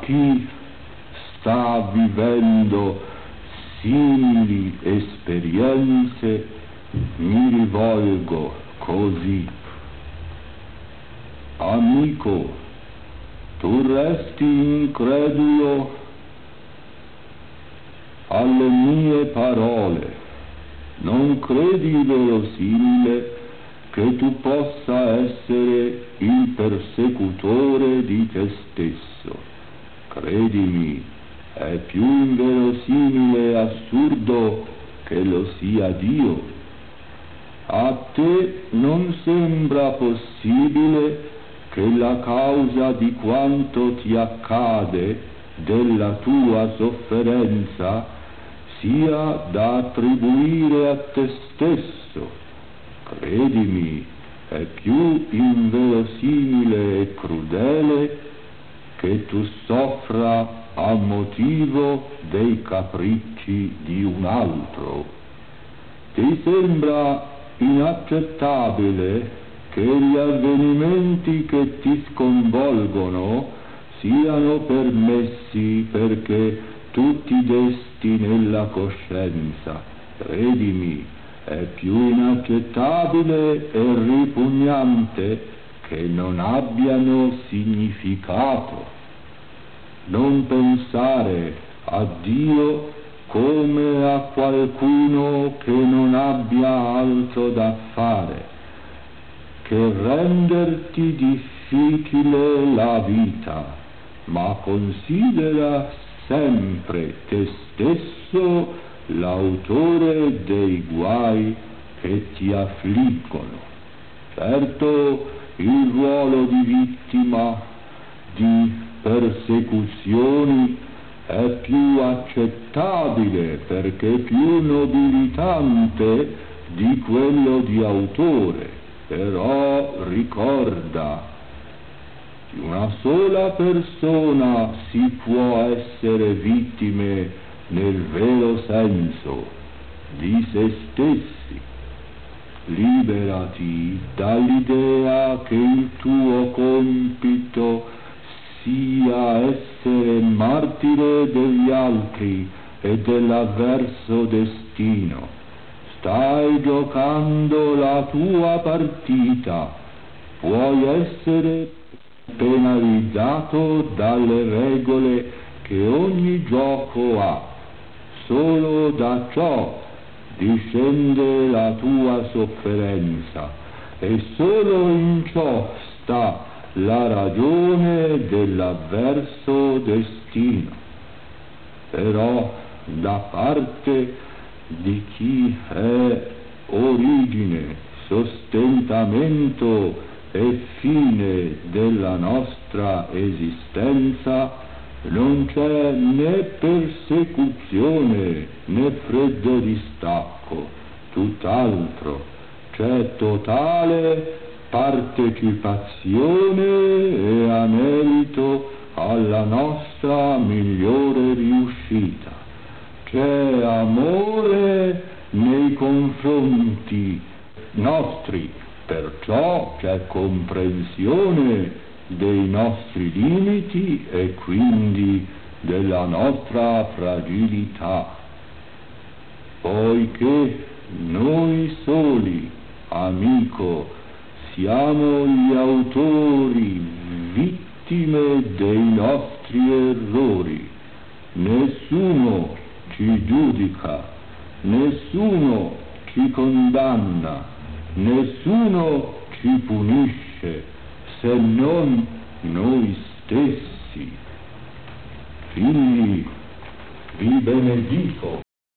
chi sta vivendo simili esperienze mi rivolgo così: amico, tu resti incredulo alle mie parole, non credi verosimile che tu possa essere il persecutore di te stesso. Credimi, è più inverosimile e assurdo che lo sia Dio. A te non sembra possibile che la causa di quanto ti accade, della tua sofferenza, sia da attribuire a te stesso. Credimi, è più inverosimile e crudele che tu soffra a motivo dei capricci di un altro. Ti sembra inaccettabile che gli avvenimenti che ti sconvolgono siano permessi perché tu ti desti nella coscienza. Credimi, è più inaccettabile e ripugnante che non abbiano significato. Non pensare a Dio come a qualcuno che non abbia altro da fare che renderti difficile la vita, ma considera sempre te stesso l'autore dei guai che ti affliggono. Certo, il ruolo di vittima di persecuzioni è più accettabile perché più nobilitante di quello di autore, però ricorda, di una sola persona si può essere vittime nel vero senso, di se stessi. Liberati dall'idea che il tuo compito sia essere martire degli altri e dell'avverso destino. Stai giocando la tua partita, puoi essere penalizzato dalle regole che ogni gioco ha. Solo da ciò discende la tua sofferenza e solo in ciò sta la ragione dell'avverso destino. Però da parte di chi è origine, sostentamento e fine della nostra esistenza, non c'è né persecuzione né freddo distacco, tutt'altro, c'è totale partecipazione e anelito alla nostra migliore riuscita. C'è amore nei confronti nostri, perciò c'è comprensione dei nostri limiti e quindi della nostra fragilità. Poiché noi soli, amico, siamo gli autori, vittime dei nostri errori, nessuno ci giudica, nessuno ci condanna, nessuno ci punisce, se non noi